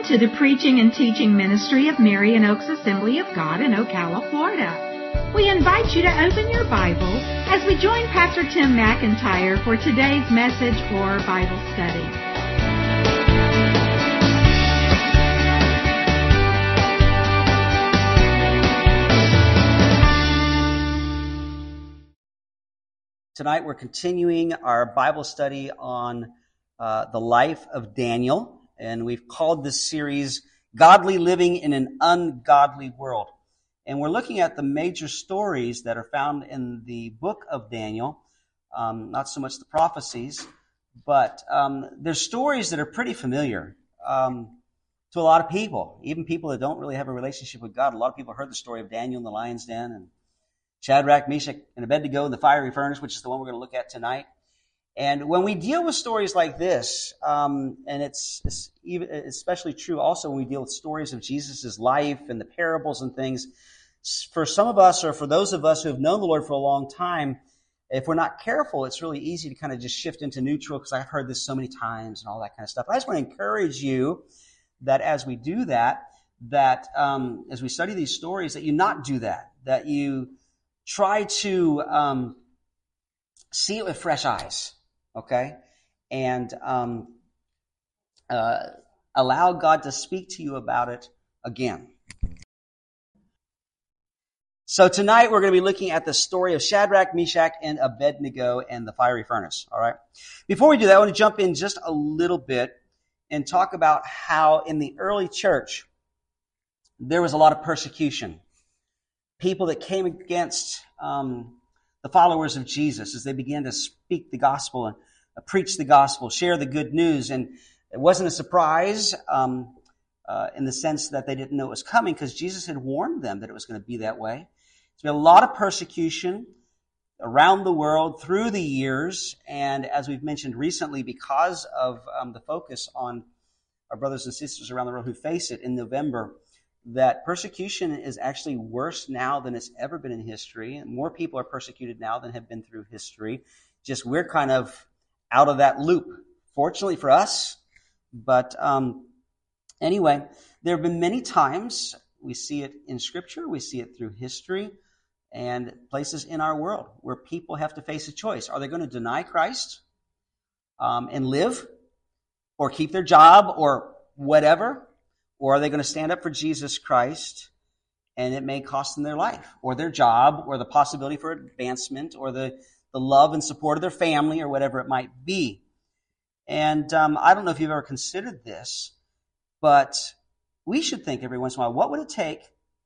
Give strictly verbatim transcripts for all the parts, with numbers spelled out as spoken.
Welcome to the preaching and teaching ministry of Marion Oaks Assembly of God in Ocala, Florida. We invite you to open your Bible as we join Pastor Tim McIntyre for today's message or Bible study. Tonight we're continuing our Bible study on uh, the life of Daniel. And we've called this series, Godly Living in an Ungodly World. And we're looking at the major stories that are found in the book of Daniel. Um, not so much the prophecies, but um, there's stories that are pretty familiar um, to a lot of people. Even people that don't really have a relationship with God. A lot of people heard the story of Daniel in the lion's den and Shadrach, Meshach, and Abednego in the fiery furnace, which is the one we're going to look at tonight. And when we deal with stories like this, um, and it's, it's even especially true also when we deal with stories of Jesus' life and the parables and things, for some of us or for those of us who have known the Lord for a long time, if we're not careful, it's really easy to kind of just shift into neutral because I've heard this so many times and all that kind of stuff. I just want to encourage you that as we do that, that um, as we study these stories, that you not do that, that you try to um, see it with fresh eyes. Okay, and um, uh, allow God to speak to you about it again. So tonight we're going to be looking at the story of Shadrach, Meshach, and Abednego and the fiery furnace. All right. Before we do that, I want to jump in just a little bit and talk about how in the early church there was a lot of persecution. People that came against um, the followers of Jesus as they began to speak the gospel and uh, preach the gospel, share the good news. And it wasn't a surprise um, uh, in the sense that they didn't know it was coming because Jesus had warned them that it was going to be that way. There's been a lot of persecution around the world through the years. And as we've mentioned recently, because of um, the focus on our brothers and sisters around the world who face it in November, that persecution is actually worse now than it's ever been in history. And more people are persecuted now than have been through history. Just we're kind of out of that loop, fortunately for us. But um, anyway, there have been many times, we see it in Scripture, we see it through history, and places in our world where people have to face a choice. Are they going to deny Christ um, and live, or keep their job, or whatever? Or are they going to stand up for Jesus Christ, and it may cost them their life, or their job, or the possibility for advancement, or the, the love and support of their family, or whatever it might be. And um, I don't know if you've ever considered this, but we should think every once in a while, what would it take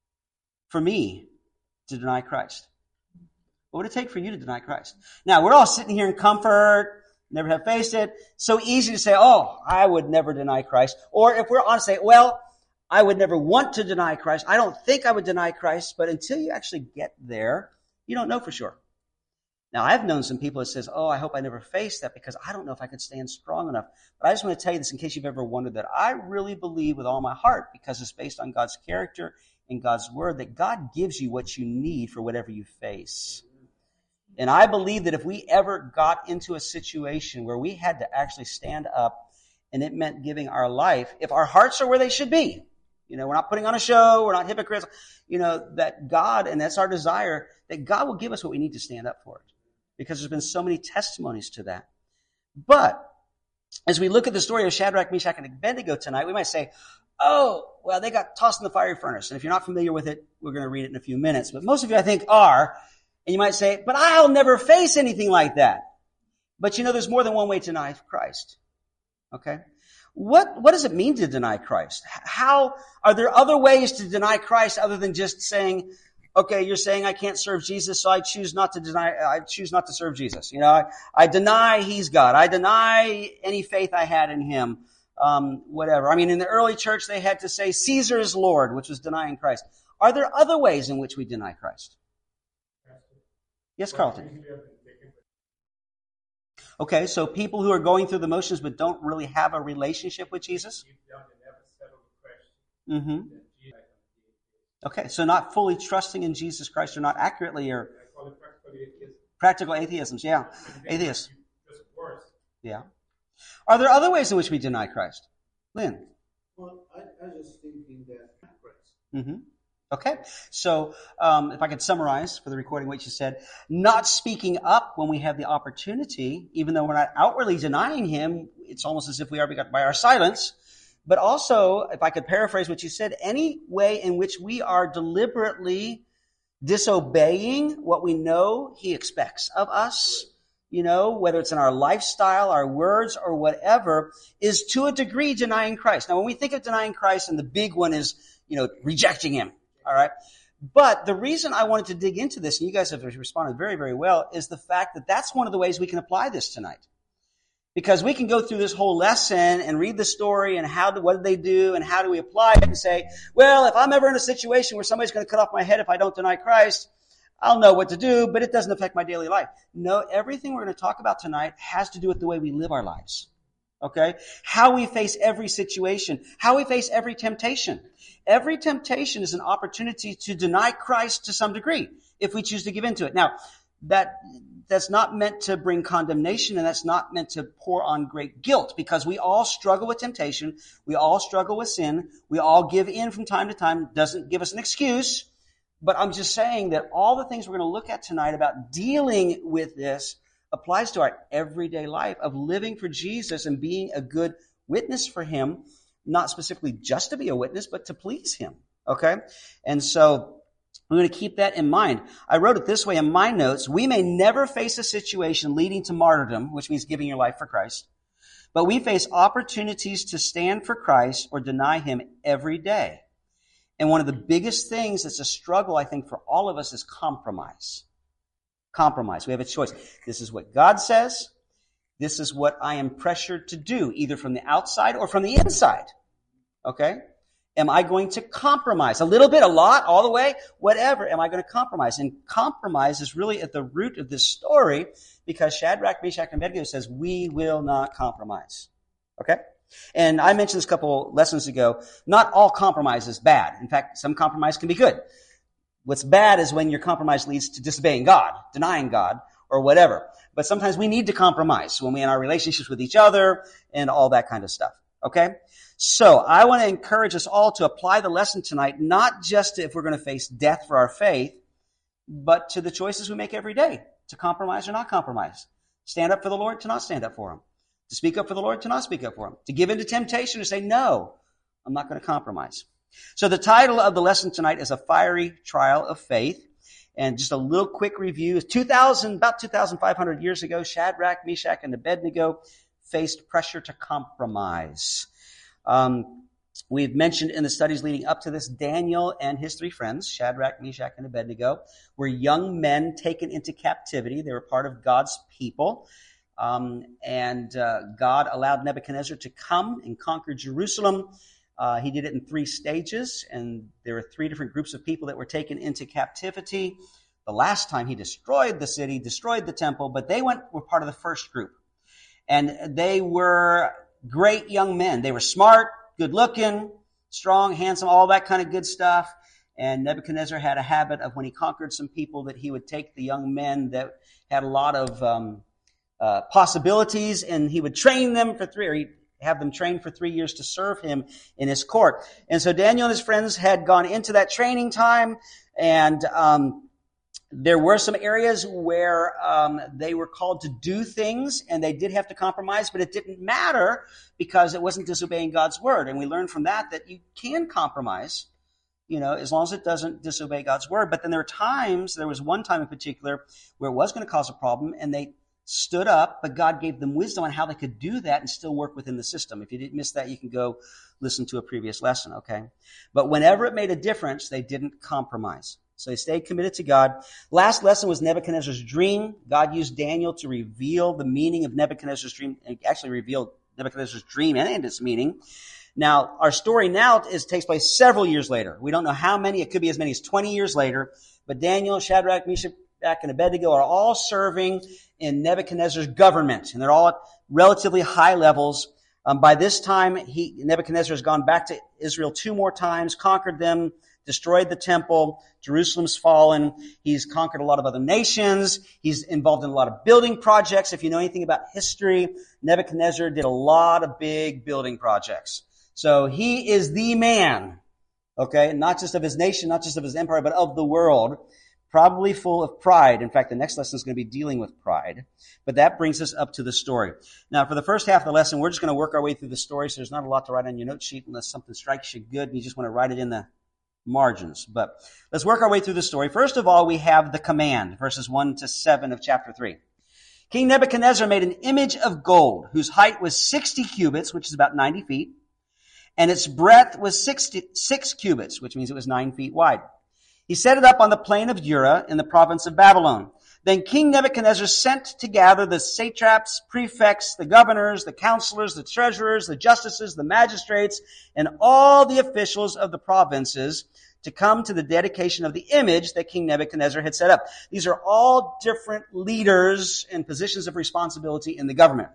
for me to deny Christ? What would it take for you to deny Christ? Now, we're all sitting here in comfort, never have faced it. So easy to say, oh, I would never deny Christ. Or if we're honest, say, well, I would never want to deny Christ. I don't think I would deny Christ. But until you actually get there, you don't know for sure. Now, I've known some people that says, oh, I hope I never face that because I don't know if I could stand strong enough. But I just want to tell you this in case you've ever wondered that I really believe with all my heart, because it's based on God's character and God's word, that God gives you what you need for whatever you face. And I believe that if we ever got into a situation where we had to actually stand up and it meant giving our life, if our hearts are where they should be, you know, we're not putting on a show, we're not hypocrites, you know, that God, and that's our desire, that God will give us what we need to stand up for it. Because there's been so many testimonies to that. But as we look at the story of Shadrach, Meshach, and Abednego tonight, we might say, oh, well, they got tossed in the fiery furnace. And if you're not familiar with it, we're going to read it in a few minutes. But most of you, I think, are. And you might say, but I'll never face anything like that. But you know, there's more than one way to deny Christ. Okay? What, what does it mean to deny Christ? How, are there other ways to deny Christ other than just saying, okay, you're saying I can't serve Jesus, so I choose not to deny, I choose not to serve Jesus. You know, I, I deny He's God. I deny any faith I had in Him. Um, whatever. I mean, in the early church, they had to say Caesar is Lord, which was denying Christ. Are there other ways in which we deny Christ? Yes, Carlton. Okay, so people who are going through the motions but don't really have a relationship with Jesus? Mm-hmm. Okay, so not fully trusting in Jesus Christ or not accurately or practical atheisms, yeah. Atheists. Yeah. Are there other ways in which we deny Christ? Lynn? Well, I, Mm-hmm. Okay, so um, if I could summarize for the recording what you said, not speaking up when we have the opportunity, even though we're not outwardly denying him, it's almost as if we are by our silence. But also, if I could paraphrase what you said, any way in which we are deliberately disobeying what we know he expects of us, you know, whether it's in our lifestyle, our words, or whatever, is to a degree denying Christ. Now, when we think of denying Christ, and the big one is, you know, rejecting him. All right. But the reason I wanted to dig into this, and you guys have responded very, very well, is the fact that that's one of the ways we can apply this tonight. Because we can go through this whole lesson and read the story and how do, what did they do and how do we apply it and say, well, if I'm ever in a situation where somebody's going to cut off my head if I don't deny Christ, I'll know what to do, but it doesn't affect my daily life. No, everything we're going to talk about tonight has to do with the way we live our lives. Okay? How we face every situation, how we face every temptation. Every temptation is an opportunity to deny Christ to some degree, if we choose to give into it. Now, that, that's not meant to bring condemnation, and that's not meant to pour on great guilt, because we all struggle with temptation. We all struggle with sin. We all give in from time to time. Doesn't give us an excuse. But I'm just saying that all the things we're going to look at tonight about dealing with this applies to our everyday life of living for Jesus and being a good witness for him, not specifically just to be a witness, but to please him. Okay? And so I'm going to keep that in mind. I wrote it this way in my notes. We may never face a situation leading to martyrdom, which means giving your life for Christ, but we face opportunities to stand for Christ or deny him every day. And one of the biggest things that's a struggle, I think, for all of us is compromise. Compromise. We have a choice. This is what God says. This is what I am pressured to do, either from the outside or from the inside. Okay? Am I going to compromise? A little bit, a lot, all the way, whatever. Am I going to compromise? And compromise is really at the root of this story, because Shadrach, Meshach, and Abednego says, we will not compromise. Okay? And I mentioned this a couple lessons ago. Not all compromise is bad. In fact, some compromise can be good. What's bad is when your compromise leads to disobeying God, denying God, or whatever. But sometimes we need to compromise when we're in our relationships with each other and all that kind of stuff. Okay? So I want to encourage us all to apply the lesson tonight, not just to if we're going to face death for our faith, but to the choices we make every day, to compromise or not compromise. Stand up for the Lord, to not stand up for him. To speak up for the Lord, to not speak up for him. To give in to temptation, to say, no, I'm not going to compromise. So the title of the lesson tonight is A Fiery Trial of Faith. And just a little quick review. two thousand, about two thousand five hundred years ago, Shadrach, Meshach, and Abednego faced pressure to compromise. Um, we've mentioned in the studies leading up to this, Daniel and his three friends, Shadrach, Meshach, and Abednego, were young men taken into captivity. They were part of God's people. Um, and uh, God allowed Nebuchadnezzar to come and conquer Jerusalem. Uh, he did it in three stages, and there were three different groups of people that were taken into captivity. The last time he destroyed the city, destroyed the temple, but they went were part of the first group. And they were great young men. They were smart, good-looking, strong, handsome, all that kind of good stuff. And Nebuchadnezzar had a habit of when he conquered some people that he would take the young men that had a lot of um, uh, possibilities, and he would train them for three, or he'd have them trained for three years to serve him in his court. And so Daniel and his friends had gone into that training time, and um, there were some areas where um, they were called to do things, and they did have to compromise, but it didn't matter because it wasn't disobeying God's word. And we learned from that that you can compromise, you know, as long as it doesn't disobey God's word. But then there are times, there was one time in particular where it was going to cause a problem, and they stood up, but God gave them wisdom on how they could do that and still work within the system. If you didn't miss that, you can go listen to a previous lesson, okay? But whenever it made a difference, they didn't compromise. So they stayed committed to God. Last lesson was Nebuchadnezzar's dream. God used Daniel to reveal the meaning of Nebuchadnezzar's dream, and actually revealed Nebuchadnezzar's dream and its meaning. Now, our story now is takes place several years later. We don't know how many. It could be as many as twenty years later. But Daniel, Shadrach, Meshach, and Abednego are all serving in Nebuchadnezzar's government, and they're all at relatively high levels. Um, by this time, he, Nebuchadnezzar has gone back to Israel two more times, conquered them, destroyed the temple. Jerusalem's fallen. He's conquered a lot of other nations. He's involved in a lot of building projects. If you know anything about history, Nebuchadnezzar did a lot of big building projects. So he is the man. Okay, not just of his nation, not just of his empire, but of the world. Probably full of pride. In fact, the next lesson is going to be dealing with pride. But that brings us up to the story. Now, for the first half of the lesson, we're just going to work our way through the story, so there's not a lot to write on your note sheet unless something strikes you good and you just want to write it in the margins. But let's work our way through the story. First of all, we have the command, verses one to seven of chapter three. King Nebuchadnezzar made an image of gold whose height was sixty cubits, which is about ninety feet, and its breadth was sixty-six cubits, which means it was nine feet wide. He set it up on the plain of Dura in the province of Babylon. Then King Nebuchadnezzar sent to gather the satraps, prefects, the governors, the counselors, the treasurers, the justices, the magistrates, and all the officials of the provinces to come to the dedication of the image that King Nebuchadnezzar had set up. These are all different leaders and positions of responsibility in the government.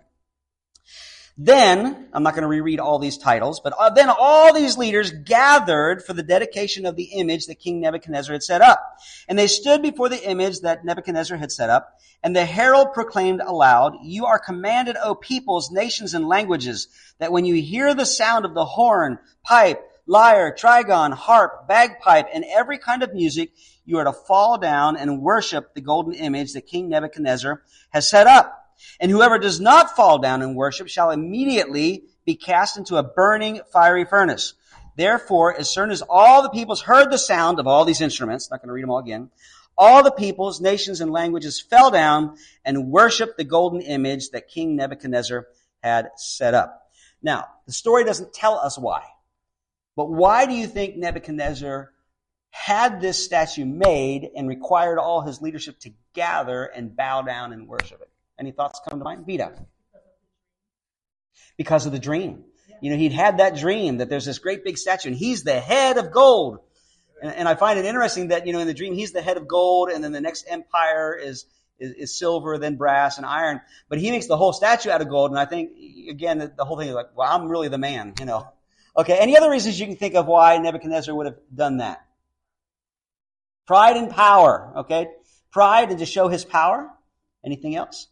Then, I'm not going to reread all these titles, but uh, then all these leaders gathered for the dedication of the image that King Nebuchadnezzar had set up. And they stood before the image that Nebuchadnezzar had set up, and the herald proclaimed aloud, "You are commanded, O peoples, nations, and languages, that when you hear the sound of the horn, pipe, lyre, trigon, harp, bagpipe, and every kind of music, you are to fall down and worship the golden image that King Nebuchadnezzar has set up. And whoever does not fall down and worship shall immediately be cast into a burning fiery furnace. Therefore, as soon as all the peoples heard the sound of all these instruments," not going to read them all again, "all the peoples, nations, and languages fell down and worshiped the golden image that King Nebuchadnezzar had set up." Now, the story doesn't tell us why. But why do you think Nebuchadnezzar had this statue made and required all his leadership to gather and bow down and worship it? Any thoughts come to mind? Vida? Because of the dream. You know, he'd had that dream that there's this great big statue and he's the head of gold. And, and I find it interesting that, you know, in the dream, he's the head of gold and then the next empire is, is, is silver, then brass and iron. But he makes the whole statue out of gold. And I think, again, the, the whole thing is like, well, I'm really the man, you know. Okay, any other reasons you can think of why Nebuchadnezzar would have done that? Pride and power, okay? Pride and to show his power. Anything else?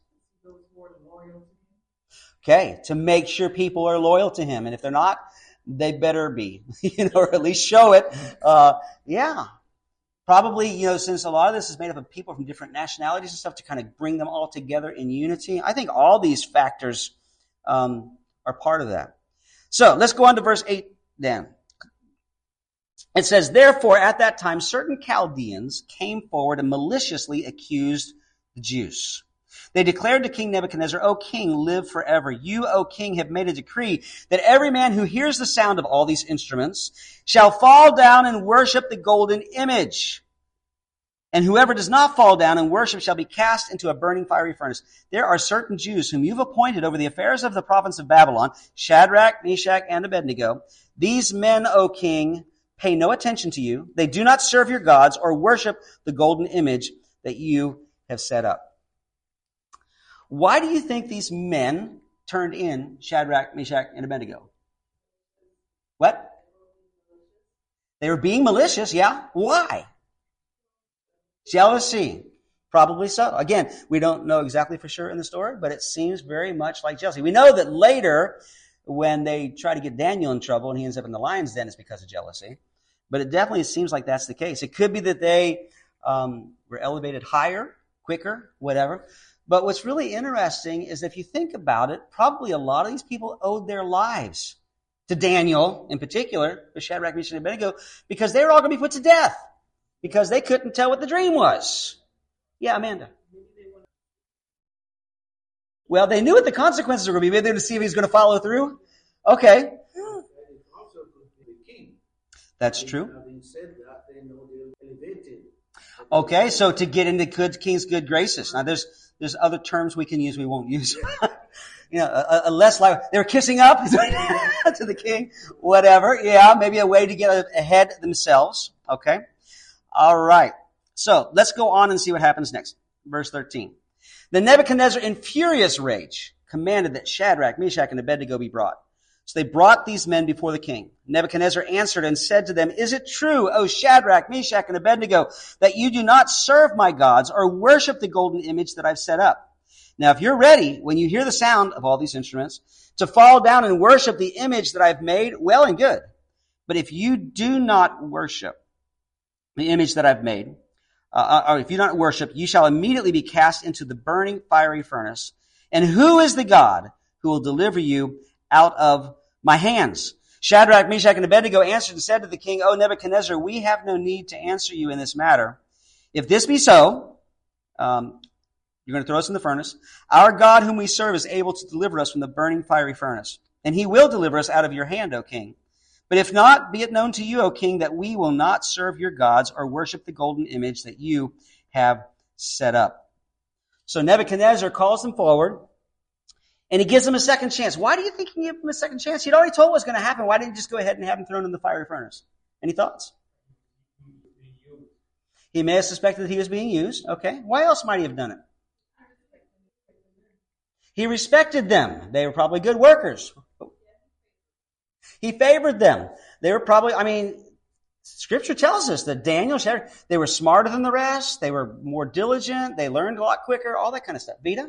Okay, to make sure people are loyal to him. And if they're not, they better be, you know, or at least show it. Uh, yeah. Probably, you know, since a lot of this is made up of people from different nationalities and stuff to kind of bring them all together in unity. I think all these factors um, are part of that. So let's go on to verse eight then. It says, "Therefore, at that time, certain Chaldeans came forward and maliciously accused the Jews. They declared to King Nebuchadnezzar, 'O king, live forever. You, O king, have made a decree that every man who hears the sound of all these instruments shall fall down and worship the golden image. And whoever does not fall down and worship shall be cast into a burning fiery furnace. There are certain Jews whom you've appointed over the affairs of the province of Babylon, Shadrach, Meshach, and Abednego. These men, O king, pay no attention to you. They do not serve your gods or worship the golden image that you have set up.'" Why do you think these men turned in Shadrach, Meshach, and Abednego? What? They were being malicious, yeah. Why? Jealousy. Probably so. Again, we don't know exactly for sure in the story, but it seems very much like jealousy. We know that later, when they try to get Daniel in trouble and he ends up in the lion's den, it's because of jealousy. But it definitely seems like that's the case. It could be that they um, were elevated higher, quicker, whatever. But what's really interesting is if you think about it, probably a lot of these people owed their lives to Daniel in particular, to Shadrach, Meshach, and Abednego, because they were all going to be put to death because they couldn't tell what the dream was. Yeah, Amanda. Well, they knew what the consequences were going to be. Maybe they were to see if he was going to follow through. Okay. That's true. Okay, so to get into good king's good graces. Now, there's there's other terms we can use we won't use. you know, a, a less like they were kissing up to the king, whatever. Yeah, maybe a way to get ahead themselves. Okay, all right. So let's go on and see what happens next. Verse thirteen. Then Nebuchadnezzar, in furious rage, commanded that Shadrach, Meshach, and Abednego be brought. So they brought these men before the king. Nebuchadnezzar answered and said to them, "Is it true, O Shadrach, Meshach, and Abednego, that you do not serve my gods or worship the golden image that I've set up? Now, if you're ready, when you hear the sound of all these instruments, to fall down and worship the image that I've made, well and good. But if you do not worship the image that I've made, uh, or if you do not worship, you shall immediately be cast into the burning fiery furnace. And who is the God who will deliver you out of my hands? Shadrach, Meshach, and Abednego answered and said to the king, O Nebuchadnezzar, we have no need to answer you in this matter. If this be so, um, you're going to throw us in the furnace. Our God whom we serve is able to deliver us from the burning fiery furnace. And he will deliver us out of your hand, O king. But if not, be it known to you, O king, that we will not serve your gods or worship the golden image that you have set up. So Nebuchadnezzar calls them forward, and he gives them a second chance. Why do you think he gave them a second chance? He'd already told what was going to happen. Why didn't he just go ahead and have them thrown in the fiery furnace? Any thoughts? He may have suspected that he was being used. Okay. Why else might he have done it? He respected them. They were probably good workers. He favored them. They were probably, I mean, Scripture tells us that Daniel, they were smarter than the rest. They were more diligent. They learned a lot quicker, all that kind of stuff. Vita?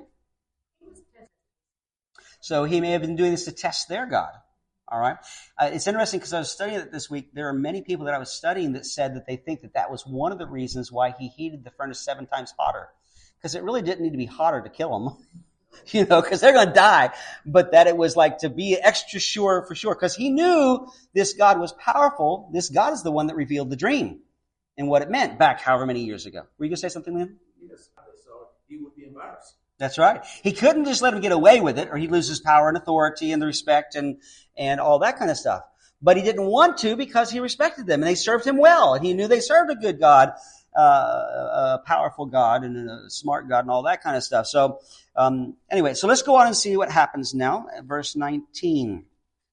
So he may have been doing this to test their God. All right. Uh, it's interesting because I was studying it this week. There are many people that I was studying that said that they think that that was one of the reasons why he heated the furnace seven times hotter. Because it really didn't need to be hotter to kill them, you know, because they're going to die. But that it was like to be extra sure for sure. Because he knew this God was powerful. This God is the one that revealed the dream and what it meant back however many years ago. Were you going to say something, Liam? Yes, so he would be embarrassed. That's right. He couldn't just let him get away with it, or he'd lose his power and authority and the respect and, and all that kind of stuff. But he didn't want to because he respected them and they served him well. And he knew they served a good God, uh, a powerful God and a smart God and all that kind of stuff. So, um, anyway, so let's go on and see what happens now at verse nineteen.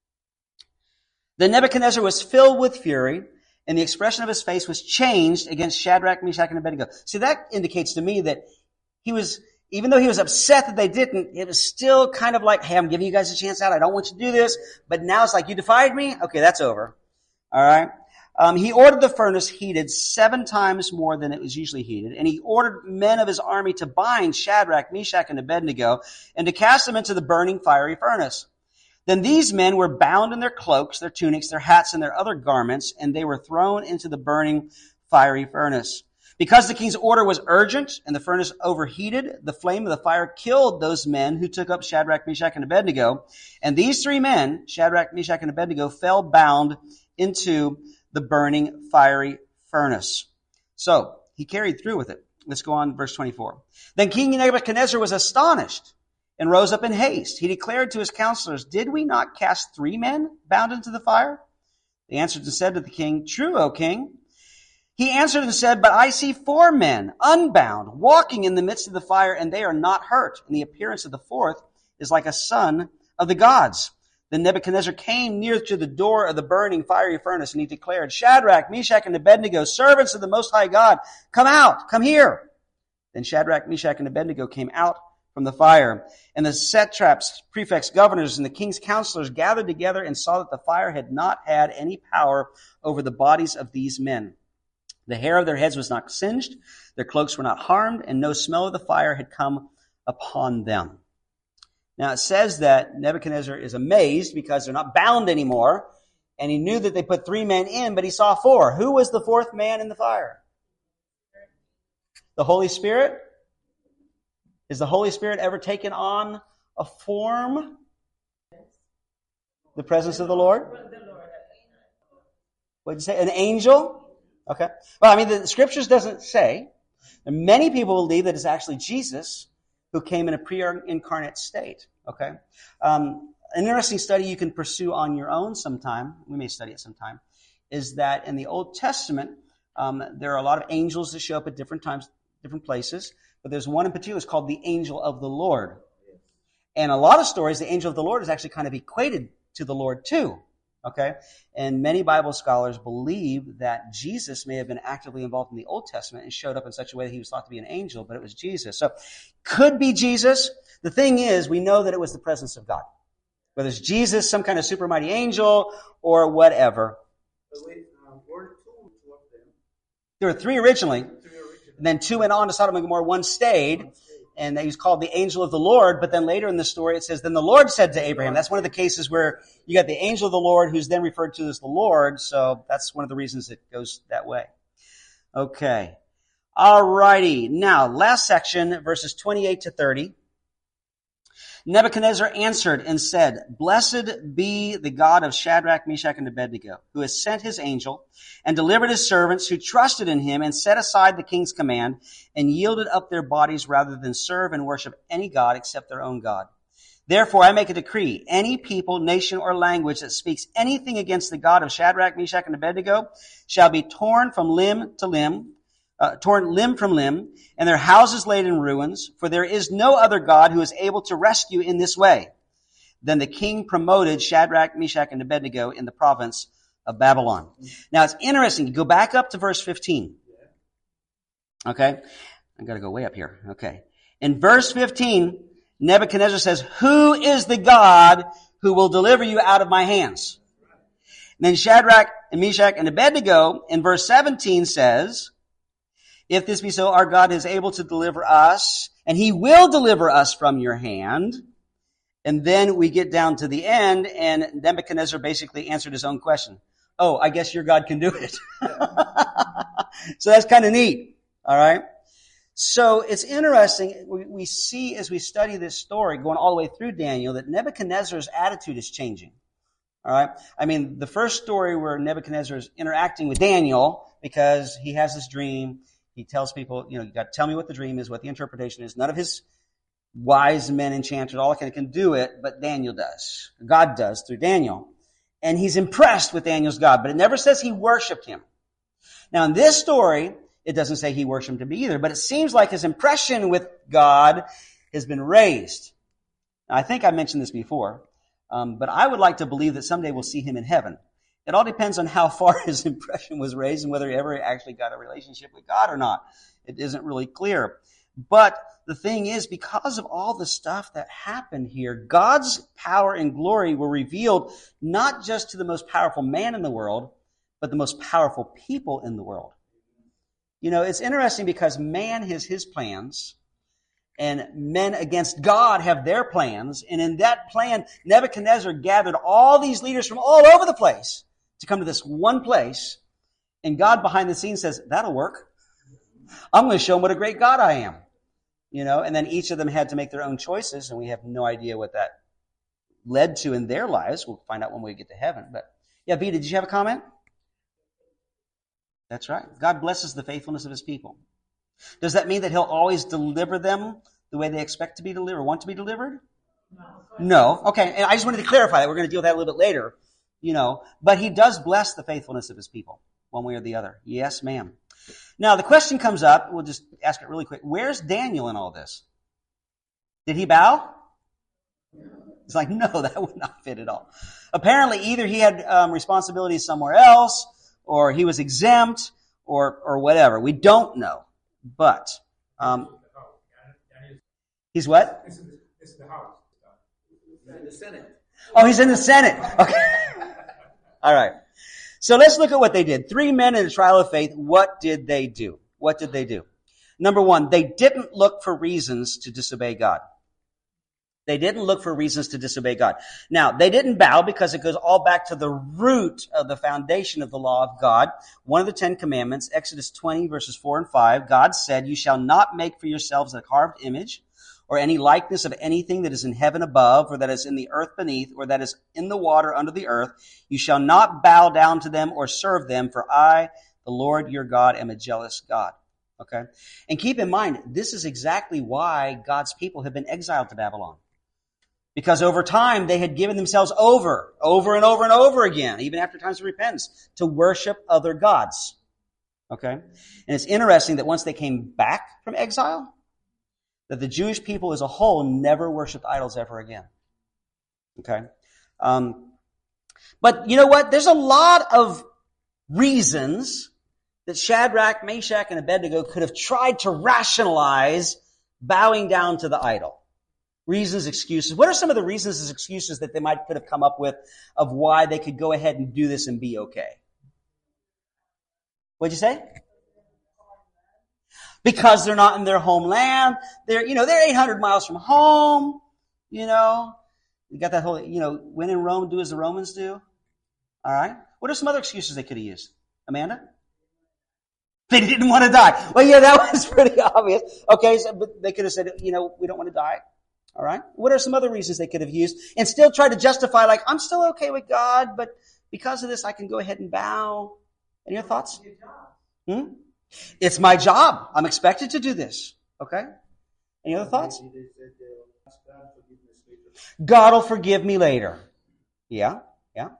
Then Nebuchadnezzar was filled with fury, and the expression of his face was changed against Shadrach, Meshach, and Abednego. See, that indicates to me that he was, even though he was upset that they didn't, it was still kind of like, hey, I'm giving you guys a chance out. I don't want you to do this. But now it's like, you defied me? Okay, that's over. All right. Um, he ordered the furnace heated seven times more than it was usually heated. And he ordered men of his army to bind Shadrach, Meshach, and Abednego and to cast them into the burning fiery furnace. Then these men were bound in their cloaks, their tunics, their hats, and their other garments, and they were thrown into the burning fiery furnace. Because the king's order was urgent and the furnace overheated, the flame of the fire killed those men who took up Shadrach, Meshach, and Abednego. And these three men, Shadrach, Meshach, and Abednego, fell bound into the burning fiery furnace. So he carried through with it. Let's go on, verse twenty-four. Then King Nebuchadnezzar was astonished and rose up in haste. He declared to his counselors, did we not cast three men bound into the fire? They answered and said to the king, true, O king. He answered and said, but I see four men, unbound, walking in the midst of the fire, and they are not hurt. And the appearance of the fourth is like a son of the gods. Then Nebuchadnezzar came near to the door of the burning fiery furnace, and he declared, Shadrach, Meshach, and Abednego, servants of the Most High God, come out, come here. Then Shadrach, Meshach, and Abednego came out from the fire. And the satraps, prefects, governors, and the king's counselors gathered together and saw that the fire had not had any power over the bodies of these men. The hair of their heads was not singed, their cloaks were not harmed, and no smell of the fire had come upon them. Now it says that Nebuchadnezzar is amazed because they're not bound anymore, and he knew that they put three men in, but he saw four. Who was the fourth man in the fire? The Holy Spirit? Is the Holy Spirit ever taken on a form? The presence of the Lord? What did you say? An angel? Okay. Well, I mean, the scriptures doesn't say. And many people believe that it's actually Jesus who came in a pre-incarnate state. Okay. Um, an interesting study you can pursue on your own sometime, we may study it sometime, is that in the Old Testament, um, there are a lot of angels that show up at different times, different places. But there's one in particular, it's called the angel of the Lord. And a lot of stories, the angel of the Lord is actually kind of equated to the Lord too. Okay? And many Bible scholars believe that Jesus may have been actively involved in the Old Testament and showed up in such a way that he was thought to be an angel, but it was Jesus. So, could be Jesus. The thing is, we know that it was the presence of God. Whether it's Jesus, some kind of super mighty angel, or whatever. But wait, um, were two of them? There were three originally. Three originally. And then two went on to Sodom and Gomorrah. One stayed. and he was called the angel of the Lord, but then later in the story it says, then the Lord said to Abraham. That's one of the cases where you got the angel of the Lord who's then referred to as the Lord, so that's one of the reasons it goes that way. Okay. Alrighty. Now, last section, verses twenty-eight to thirty. Nebuchadnezzar answered and said, Blessed be the God of Shadrach, Meshach, and Abednego, who has sent his angel and delivered his servants who trusted in him and set aside the king's command and yielded up their bodies rather than serve and worship any god except their own God. Therefore, I make a decree. Any people, nation, or language that speaks anything against the God of Shadrach, Meshach, and Abednego shall be torn from limb to limb, Uh, torn limb from limb, and their houses laid in ruins, for there is no other God who is able to rescue in this way. Then the king promoted Shadrach, Meshach, and Abednego in the province of Babylon. Now it's interesting. You go back up to verse fifteen. Okay? I've got to go way up here. Okay. In verse fifteen, Nebuchadnezzar says, Who is the God who will deliver you out of my hands? And then Shadrach and Meshach and Abednego in verse seventeen says, If this be so, our God is able to deliver us, and he will deliver us from your hand. And then we get down to the end, and Nebuchadnezzar basically answered his own question. Oh, I guess your God can do it. So that's kind of neat. All right. So it's interesting. We, we see as we study this story, going all the way through Daniel, that Nebuchadnezzar's attitude is changing. All right. I mean, the first story where Nebuchadnezzar is interacting with Daniel because he has this dream. He tells people, you know, you got to tell me what the dream is, what the interpretation is. None of his wise men, enchanters, all that kind of can do it, but Daniel does. God does through Daniel. And he's impressed with Daniel's God, but it never says he worshiped him. Now, in this story, it doesn't say he worshiped him either, but it seems like his impression with God has been raised. Now, I think I mentioned this before, um, but I would like to believe that someday we'll see him in heaven. It all depends on how far his impression was raised and whether he ever actually got a relationship with God or not. It isn't really clear. But the thing is, because of all the stuff that happened here, God's power and glory were revealed not just to the most powerful man in the world, but the most powerful people in the world. You know, it's interesting because man has his plans, and men against God have their plans. And in that plan, Nebuchadnezzar gathered all these leaders from all over the place to come to this one place. And God behind the scenes says, that'll work. I'm going to show them what a great God I am. You know, and then each of them had to make their own choices, and we have no idea what that led to in their lives. We'll find out when we get to heaven. But yeah, V, did you have a comment? That's right. God blesses the faithfulness of his people. Does that mean that he'll always deliver them the way they expect to be delivered, or want to be delivered? No. No. Okay. And I just wanted to clarify that. We're going to deal with that a little bit later. You know, but he does bless the faithfulness of his people, one way or the other. Yes, ma'am. Now, the question comes up. We'll just ask it really quick. Where's Daniel in all this? Did he bow? It's like, no, that would not fit at all. Apparently, either he had um, responsibilities somewhere else, or he was exempt, or or whatever. We don't know. But um, he's what? It's in the, it's in the House. He's in the Senate. Oh, he's in the Senate. Okay. All right. So let's look at what they did. Three men in a trial of faith. What did they do? What did they do? Number one, they didn't look for reasons to disobey God. They didn't look for reasons to disobey God. Now, they didn't bow because it goes all back to the root of the foundation of the law of God. One of the Ten Commandments, Exodus twenty, verses four and five, God said, you shall not make for yourselves a carved image or any likeness of anything that is in heaven above, or that is in the earth beneath, or that is in the water under the earth. You shall not bow down to them or serve them, for I, the Lord your God, am a jealous God. Okay? And keep in mind, this is exactly why God's people have been exiled to Babylon. Because over time, they had given themselves over, over and over and over again, even after times of repentance, to worship other gods. Okay? And it's interesting that once they came back from exile, that the Jewish people as a whole never worshiped idols ever again. Okay? Um, but you know what? There's a lot of reasons that Shadrach, Meshach, and Abednego could have tried to rationalize bowing down to the idol. Reasons, excuses. What are some of the reasons and excuses that they might could have come up with of why they could go ahead and do this and be okay? What'd you say? because they're not in their homeland. They're, you know, they're eight hundred miles from home. You know, you got that whole, you know, when in Rome, do as the Romans do. All right. What are some other excuses they could have used? Amanda? They didn't want to die. Well, yeah, that was pretty obvious. Okay, so, but they could have said, you know, we don't want to die. All right. What are some other reasons they could have used and still try to justify, like, I'm still okay with God, but because of this, I can go ahead and bow. Any other thoughts? Hmm? It's my job. I'm expected to do this. Okay. Any other thoughts? God will forgive me later. Yeah. Yeah.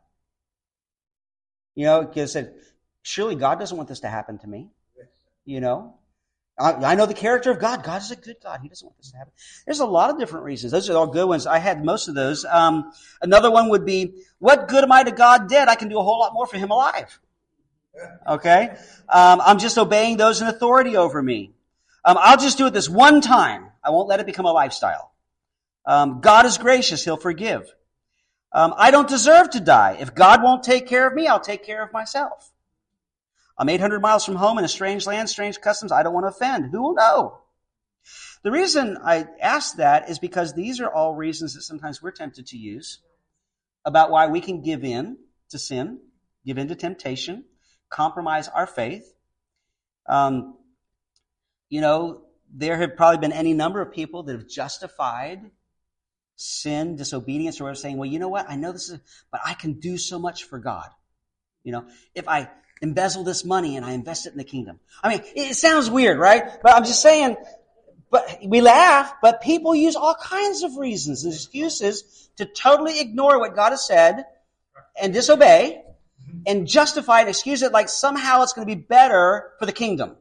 You know, because said, surely God doesn't want this to happen to me. You know, I, I know the character of God. God is a good God. He doesn't want this to happen. There's a lot of different reasons. Those are all good ones. I had most of those. Um, another one would be, what good am I to God dead? I can do a whole lot more for him alive. Okay. Um, I'm just obeying those in authority over me. Um, I'll just do it this one time. I won't let it become a lifestyle. Um, God is gracious. He'll forgive. Um, I don't deserve to die. If God won't take care of me, I'll take care of myself. I'm eight hundred miles from home in a strange land, strange customs. I don't want to offend. Who will know? The reason I ask that is because these are all reasons that sometimes we're tempted to use about why we can give in to sin, give in to temptation, compromise our faith. Um, you know, there have probably been any number of people that have justified sin, disobedience, or whatever, saying, well, you know what? I know this is, but I can do so much for God. You know, if I embezzle this money and I invest it in the kingdom. I mean, it sounds weird, right? But I'm just saying, but we laugh, but people use all kinds of reasons and excuses to totally ignore what God has said and disobey and justify and excuse it like somehow it's going to be better for the kingdom.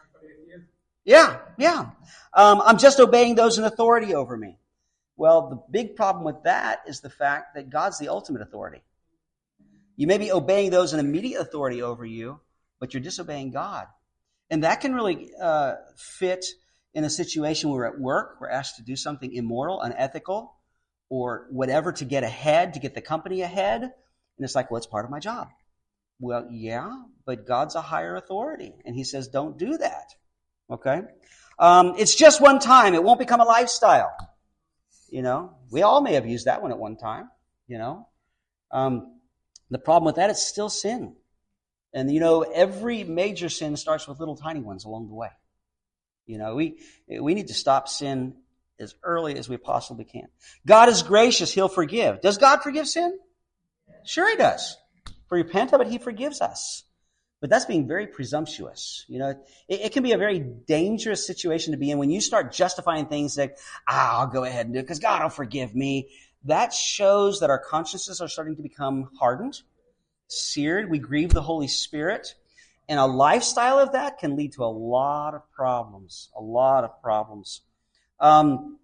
Yeah, yeah. Um, I'm just obeying those in authority over me. Well, the big problem with that is the fact that God's the ultimate authority. You may be obeying those in immediate authority over you, but you're disobeying God. And that can really uh, fit in a situation where we're at work, we're asked to do something immoral, unethical, or whatever to get ahead, to get the company ahead. And it's like, well, it's part of my job. Well, yeah, but God's a higher authority. And he says, don't do that. Okay? Um, it's just one time. It won't become a lifestyle. You know, we all may have used that one at one time, you know. Um, the problem with that, it's still sin. And, you know, every major sin starts with little tiny ones along the way. You know, we we need to stop sin as early as we possibly can. God is gracious. He'll forgive. Does God forgive sin? Sure he does. For repent of it, he forgives us. But that's being very presumptuous. You know, it, it can be a very dangerous situation to be in when you start justifying things like, ah, I'll go ahead and do it because God will forgive me. That shows that our consciences are starting to become hardened, seared. We grieve the Holy Spirit. And a lifestyle of that can lead to a lot of problems, a lot of problems. Um,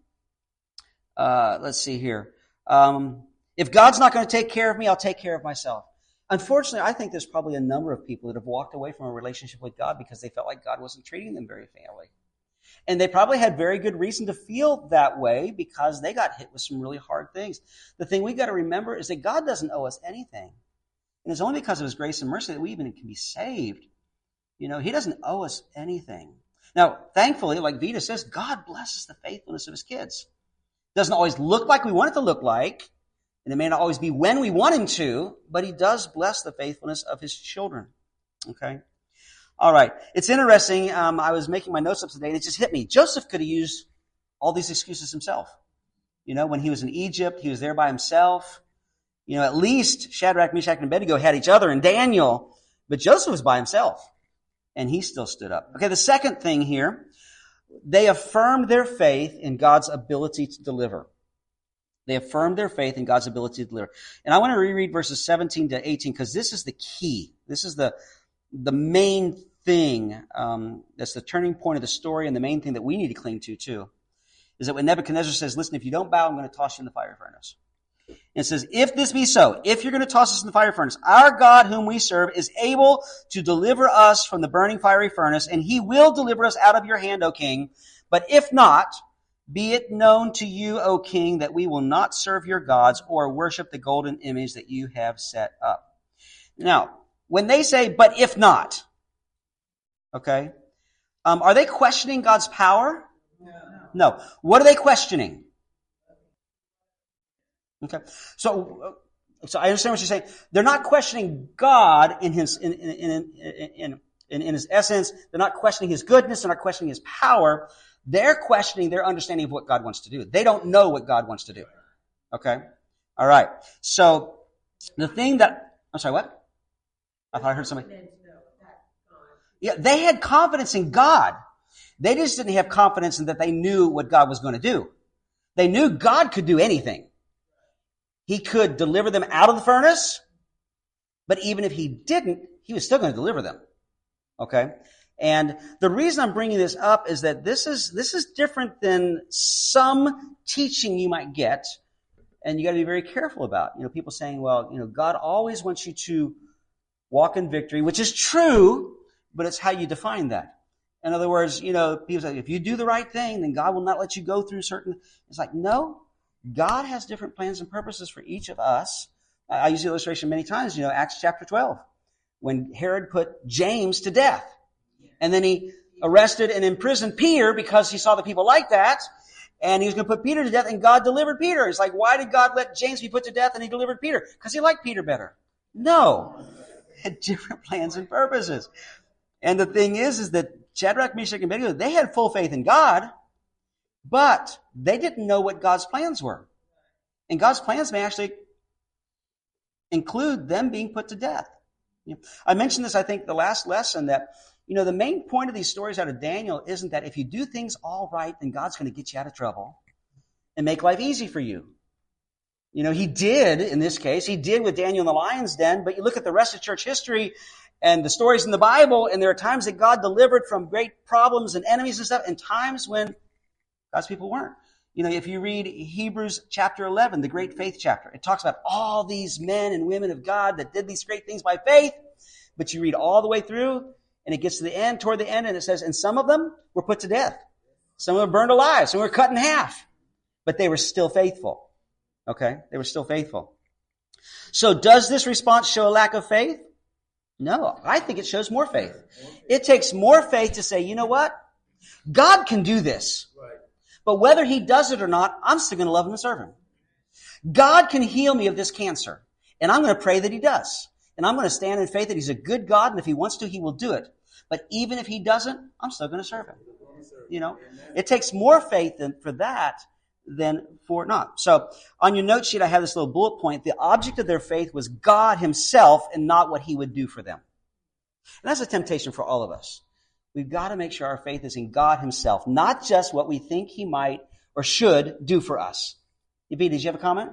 uh, let's see here. Um, if God's not going to take care of me, I'll take care of myself. Unfortunately, I think there's probably a number of people that have walked away from a relationship with God because they felt like God wasn't treating them very fairly. And they probably had very good reason to feel that way because they got hit with some really hard things. The thing we got to remember is that God doesn't owe us anything. And it's only because of his grace and mercy that we even can be saved. You know, he doesn't owe us anything. Now, thankfully, like Vita says, God blesses the faithfulness of his kids. It doesn't always look like we want it to look like. And it may not always be when we want him to, but he does bless the faithfulness of his children. Okay? All right. It's interesting. Um, I was making my notes up today, and it just hit me. Joseph could have used all these excuses himself. You know, when he was in Egypt, he was there by himself. You know, at least Shadrach, Meshach, and Abednego had each other and Daniel, but Joseph was by himself, and he still stood up. Okay, the second thing here, they affirmed their faith in God's ability to deliver. They affirmed their faith in God's ability to deliver. And I want to reread verses seventeen to eighteen because this is the key. This is the, the main thing. Um, that's the turning point of the story and the main thing that we need to cling to too. Is that when Nebuchadnezzar says, listen, if you don't bow, I'm going to toss you in the fire furnace. And it says, if this be so, if you're going to toss us in the fire furnace, our God whom we serve is able to deliver us from the burning fiery furnace, and he will deliver us out of your hand, O king. But if not, be it known to you, O king, that we will not serve your gods or worship the golden image that you have set up. Now, when they say, but if not, okay, Um, are they questioning God's power? No. What are they questioning? Okay. So, so I understand what you're saying. They're not questioning God in his, in, in, in, in, in, in his essence. They're not questioning his goodness. They're not questioning his power. They're questioning their understanding of what God wants to do. They don't know what God wants to do. Okay. All right. So the thing that, I'm sorry, what? I thought I heard somebody. Yeah, they had confidence in God. They just didn't have confidence in that they knew what God was going to do. They knew God could do anything. He could deliver them out of the furnace, but even if he didn't, he was still going to deliver them. Okay? And the reason I'm bringing this up is that this is, this is different than some teaching you might get, and you got to be very careful about. You know, people saying, well, you know, God always wants you to walk in victory, which is true, but it's how you define that. In other words, you know, people say, if you do the right thing, then God will not let you go through certain... It's like, no, God has different plans and purposes for each of us. I use the illustration many times, you know, Acts chapter twelve, when Herod put James to death. And then he arrested and imprisoned Peter because he saw that people like that. And he was going to put Peter to death, and God delivered Peter. It's like, why did God let James be put to death and he delivered Peter? Because he liked Peter better. No. He had different plans and purposes. And the thing is, is that Shadrach, Meshach, and Abednego, they had full faith in God, but they didn't know what God's plans were. And God's plans may actually include them being put to death. You know, I mentioned this, I think, the last lesson, that, you know, the main point of these stories out of Daniel isn't that if you do things all right, then God's going to get you out of trouble and make life easy for you. You know, he did, in this case, he did with Daniel in the lion's den, but you look at the rest of church history and the stories in the Bible, and there are times that God delivered from great problems and enemies and stuff, and times when God's people weren't. You know, if you read Hebrews chapter eleven, the great faith chapter, it talks about all these men and women of God that did these great things by faith, but you read all the way through, and it gets to the end, toward the end, and it says, and some of them were put to death. Some of them burned alive. Some were cut in half. But they were still faithful. Okay? They were still faithful. So does this response show a lack of faith? No, I think it shows more faith. It takes more faith to say, you know what? God can do this. But whether he does it or not, I'm still going to love him and serve him. God can heal me of this cancer, and I'm going to pray that he does. And I'm going to stand in faith that he's a good God, and if he wants to, he will do it. But even if he doesn't, I'm still going to serve him. You know, it takes more faith than, for that than for not. So on your note sheet, I have this little bullet point. The object of their faith was God himself and not what he would do for them. And that's a temptation for all of us. We've got to make sure our faith is in God himself, not just what we think he might or should do for us. Yabi, did you have a comment?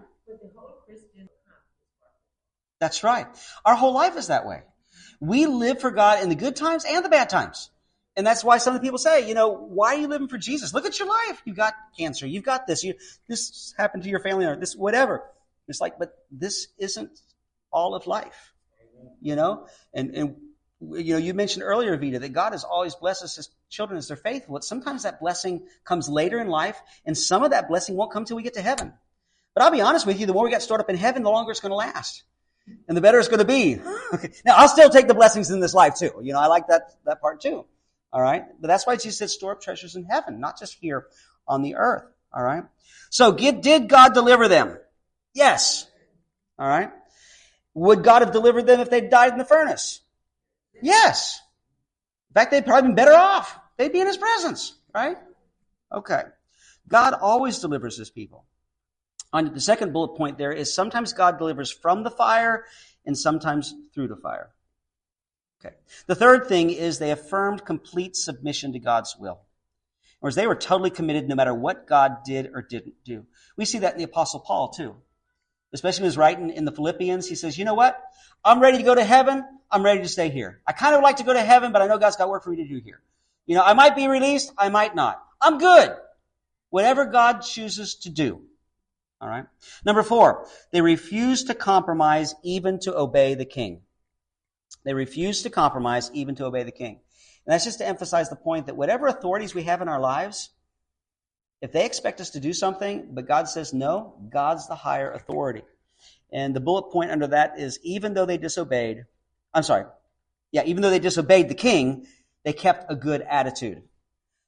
That's right. Our whole life is that way. We live for God in the good times and the bad times. And that's why some of the people say, you know, why are you living for Jesus? Look at your life. You've got cancer. You've got this. You, this happened to your family or this, whatever. It's like, but this isn't all of life, you know? And, and, you know, you mentioned earlier, Vita, that God has always blessed us his children as they're faithful. But sometimes that blessing comes later in life, and some of that blessing won't come till we get to heaven. But I'll be honest with you, the more we get stored up in heaven, the longer it's going to last. And the better it's going to be. Okay. Now, I'll still take the blessings in this life too. You know, I like that, that part too. All right. But that's why Jesus said store up treasures in heaven, not just here on the earth. All right. So did God deliver them? Yes. All right. Would God have delivered them if they died in the furnace? Yes. In fact, they'd probably been better off. They'd be in his presence. Right? Okay. God always delivers his people. On the second bullet point there is sometimes God delivers from the fire and sometimes through the fire. Okay. The third thing is they affirmed complete submission to God's will. Whereas they were totally committed no matter what God did or didn't do. We see that in the Apostle Paul too. Especially when he was writing in the Philippians, he says, you know what? I'm ready to go to heaven. I'm ready to stay here. I kind of like to go to heaven, but I know God's got work for me to do here. You know, I might be released. I might not. I'm good. Whatever God chooses to do. All right. Number four, they refused to compromise even to obey the king. They refused to compromise even to obey the king. And that's just to emphasize the point that whatever authorities we have in our lives, if they expect us to do something, but God says no, God's the higher authority. And the bullet point under that is even though they disobeyed, I'm sorry, yeah, even though they disobeyed the king, they kept a good attitude.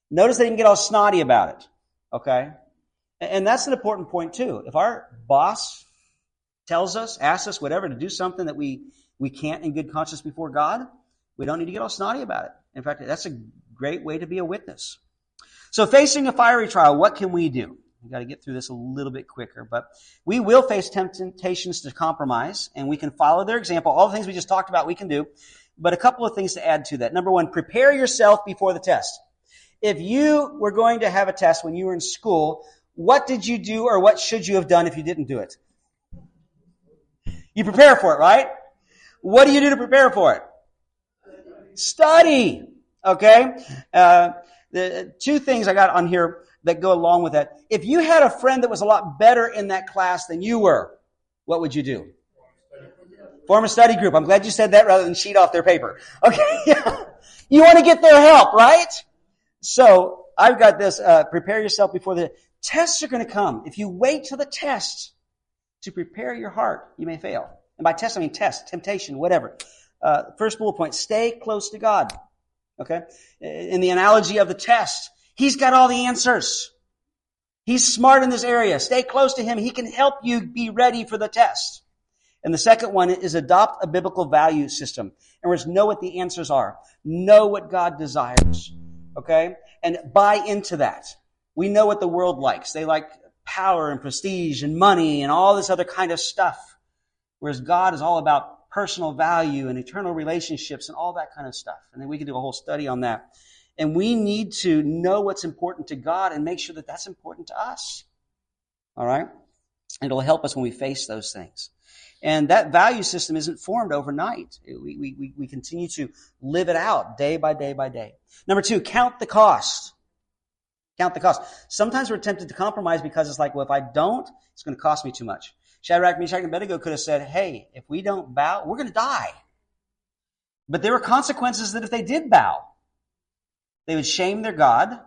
Notice they didn't get all snotty about it. Okay? And that's an important point too. If our boss tells us, asks us, whatever, to do something that we, we can't in good conscience before God, we don't need to get all snotty about it. In fact, that's a great way to be a witness. So facing a fiery trial, what can we do? We've got to get through this a little bit quicker, but we will face temptations to compromise, and we can follow their example. All the things we just talked about, we can do. But a couple of things to add to that. Number one, prepare yourself before the test. If you were going to have a test when you were in school, what did you do or what should you have done if you didn't do it? You prepare for it, right? What do you do to prepare for it? Study. Okay? Uh, the two things I got on here that go along with that. If you had a friend that was a lot better in that class than you were, what would you do? Form a study group. I'm glad you said that rather than cheat off their paper. Okay? You want to get their help, right? So, I've got this, uh, prepare yourself before the tests are going to come. If you wait till the test to prepare your heart, you may fail. And by test, I mean test, temptation, whatever. Uh, first bullet point, stay close to God. Okay? In the analogy of the test, He's got all the answers. He's smart in this area. Stay close to Him. He can help you be ready for the test. And the second one is adopt a biblical value system. In other words, know what the answers are. Know what God desires. Okay? And buy into that. We know what the world likes. They like power and prestige and money and all this other kind of stuff. Whereas God is all about personal value and eternal relationships and all that kind of stuff. And then we can do a whole study on that. And we need to know what's important to God and make sure that that's important to us. All right? It'll help us when we face those things. And that value system isn't formed overnight. We, we, we continue to live it out day by day by day. Number two, count the cost. Count the cost. Sometimes we're tempted to compromise because it's like, well, if I don't, it's going to cost me too much. Shadrach, Meshach, and Abednego could have said, hey, if we don't bow, we're going to die. But there were consequences that if they did bow, they would shame their God,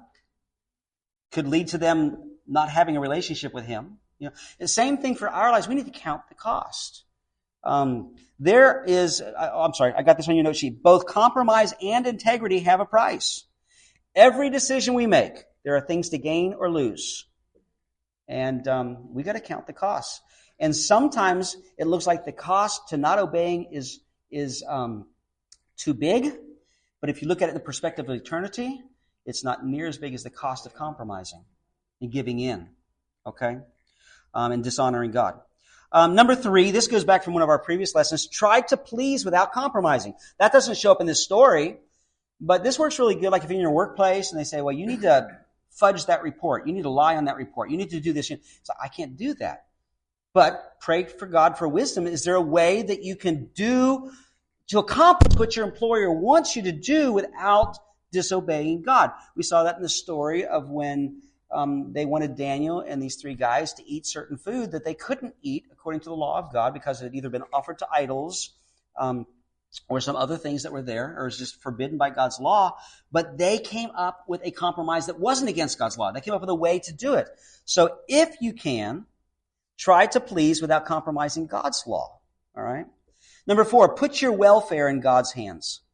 could lead to them not having a relationship with Him. You know, the same thing for our lives. We need to count the cost. Um, there is, I, I'm sorry, I got this on your note sheet. Both compromise and integrity have a price. Every decision we make, there are things to gain or lose. And um, we got to count the costs. And sometimes it looks like the cost to not obeying is, is um, too big. But if you look at it in the perspective of eternity, it's not near as big as the cost of compromising and giving in. Okay? Um, and dishonoring God. Um, number three, this goes back from one of our previous lessons. Try to please without compromising. That doesn't show up in this story, but this works really good. Like if you're in your workplace and they say, well, you need to fudge that report. You need to lie on that report. You need to do this. So I can't do that. But pray for God for wisdom. Is there a way that you can do to accomplish what your employer wants you to do without disobeying God? We saw that in the story of when Um, they wanted Daniel and these three guys to eat certain food that they couldn't eat according to the law of God because it had either been offered to idols um, or some other things that were there, or was just forbidden by God's law. But they came up with a compromise that wasn't against God's law. They came up with a way to do it. So if you can, try to please without compromising God's law. All right? Number four, put your welfare in God's hands.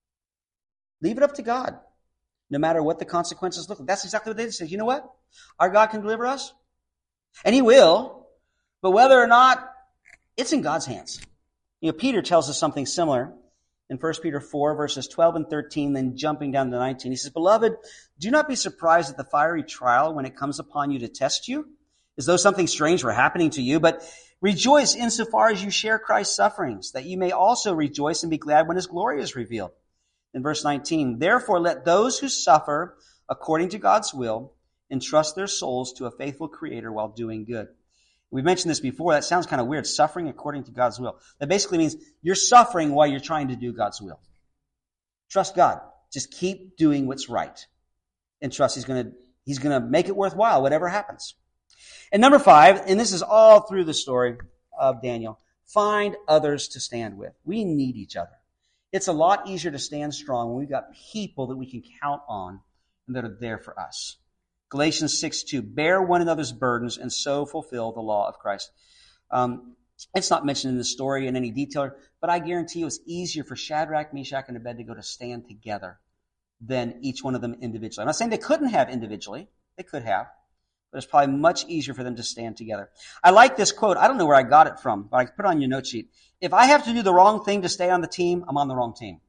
Leave it up to God. No matter what the consequences look like. That's exactly what they said. You know what? Our God can deliver us. And He will. But whether or not, it's in God's hands. You know, Peter tells us something similar in First Peter four, verses twelve and thirteen, then jumping down to nineteen. He says, Beloved, do not be surprised at the fiery trial when it comes upon you to test you, as though something strange were happening to you. But rejoice insofar as you share Christ's sufferings, that you may also rejoice and be glad when His glory is revealed. In verse nineteen, therefore let those who suffer according to God's will entrust their souls to a faithful Creator while doing good. We mentioned this before. That sounds kind of weird. Suffering according to God's will. That basically means you're suffering while you're trying to do God's will. Trust God. Just keep doing what's right. And trust He's going to, He's going to make it worthwhile, whatever happens. And number five, and this is all through the story of Daniel, find others to stand with. We need each other. It's a lot easier to stand strong when we've got people that we can count on and that are there for us. Galatians six two, bear one another's burdens and so fulfill the law of Christ. Um, it's not mentioned in the story in any detail, but I guarantee you it's easier for Shadrach, Meshach, and Abednego to stand together than each one of them individually. I'm not saying they couldn't have individually. They could have. But it's probably much easier for them to stand together. I like this quote. I don't know where I got it from, but I put it on your note sheet. If I have to do the wrong thing to stay on the team, I'm on the wrong team.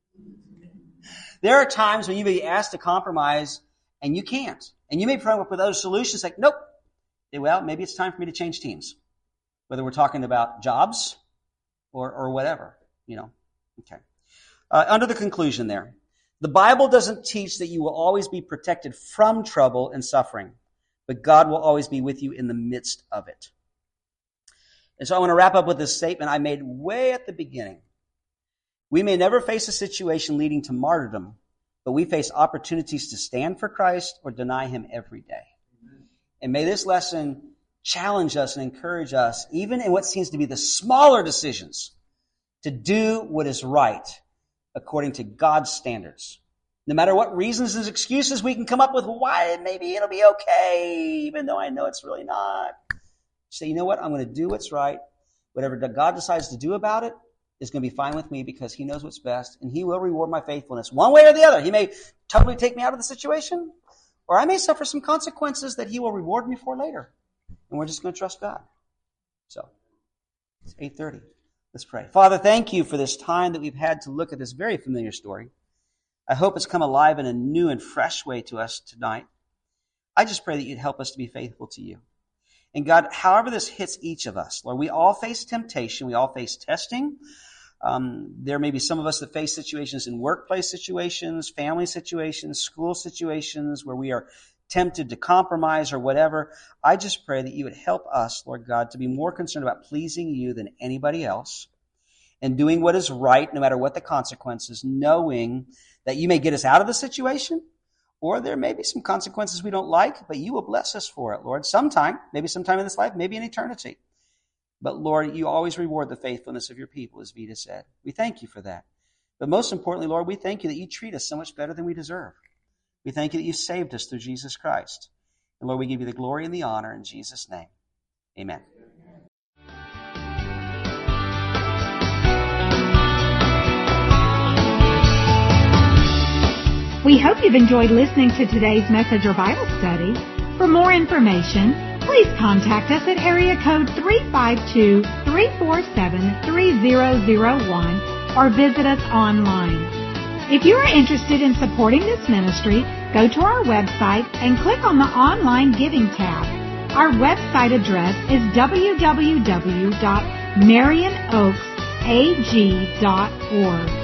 There are times when you may be asked to compromise and you can't. And you may come up with other solutions like, nope. Well, maybe it's time for me to change teams. Whether we're talking about jobs or, or whatever, you know. Okay. Uh, under the conclusion there, the Bible doesn't teach that you will always be protected from trouble and suffering, but God will always be with you in the midst of it. And so I want to wrap up with this statement I made way at the beginning. We may never face a situation leading to martyrdom, but we face opportunities to stand for Christ or deny him every day. Amen. And may this lesson challenge us and encourage us, even in what seems to be the smaller decisions, to do what is right according to God's standards. No matter what reasons and excuses we can come up with why maybe it'll be okay, even though I know it's really not. Say, you know what? I'm going to do what's right. Whatever God decides to do about it is going to be fine with me because he knows what's best and he will reward my faithfulness one way or the other. He may totally take me out of the situation, or I may suffer some consequences that he will reward me for later. And we're just going to trust God. So, it's eight thirty. Let's pray. Father, thank you for this time that we've had to look at this very familiar story. I hope it's come alive in a new and fresh way to us tonight. I just pray that you'd help us to be faithful to you. And God, however this hits each of us, Lord, we all face temptation. We all face testing. Um, there may be some of us that face situations in workplace situations, family situations, school situations where we are tempted to compromise or whatever. I just pray that you would help us, Lord God, to be more concerned about pleasing you than anybody else and doing what is right, no matter what the consequences, knowing that you may get us out of the situation, or there may be some consequences we don't like, but you will bless us for it, Lord. Sometime, maybe sometime in this life, maybe in eternity. But Lord, you always reward the faithfulness of your people, as Vita said. We thank you for that. But most importantly, Lord, we thank you that you treat us so much better than we deserve. We thank you that you saved us through Jesus Christ. And Lord, we give you the glory and the honor in Jesus' name. Amen. We hope you've enjoyed listening to today's message or Bible study. For more information, please contact us at area code three five two, three four seven, three zero zero one or visit us online. If you are interested in supporting this ministry, go to our website and click on the Online Giving tab. Our website address is w w w dot marion oaks a g dot org.